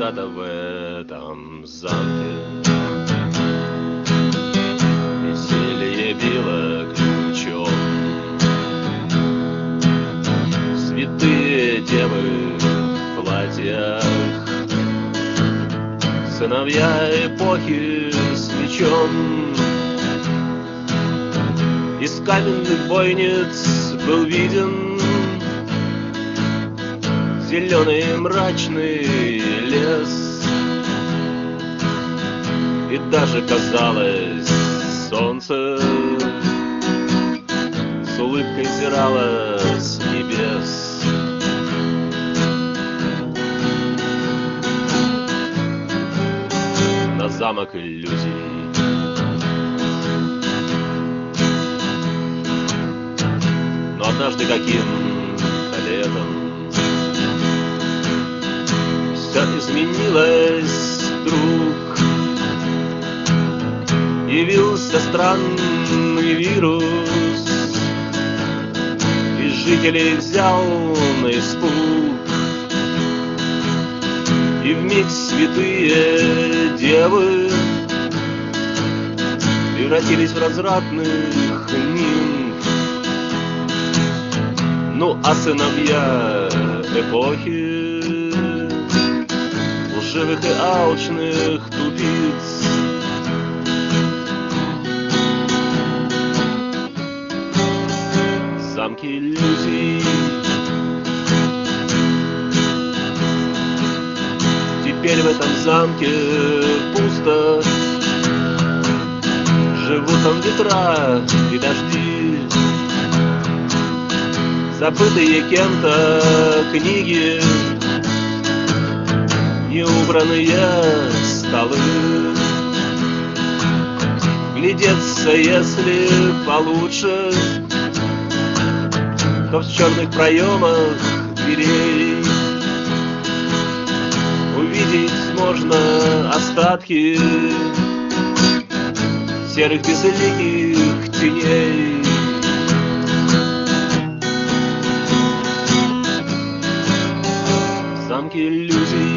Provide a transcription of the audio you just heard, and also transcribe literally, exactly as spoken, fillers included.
когда-то в этом замке веселье било ключом. Святые девы в платьях, сыновья эпохи с мечом. Из каменных бойниц был виден зеленый мрачный лес, и даже казалось, солнце с улыбкой взирало с небес. На замок иллюзий но однажды каким-то летом все изменилось вдруг. Явился странный вирус, и жителей взял на испуг. И вмиг святые девы превратились в развратных нимф. Ну а сыновья эпохи лживых и алчных тупиц замки иллюзий. Теперь в этом замке пусто, живут там ветра и дожди, забытые кем-то книги, неубранные столы. Глядеться, если получше, то в черных проемах дверей увидеть можно остатки серых безликих теней. Замки иллюзий.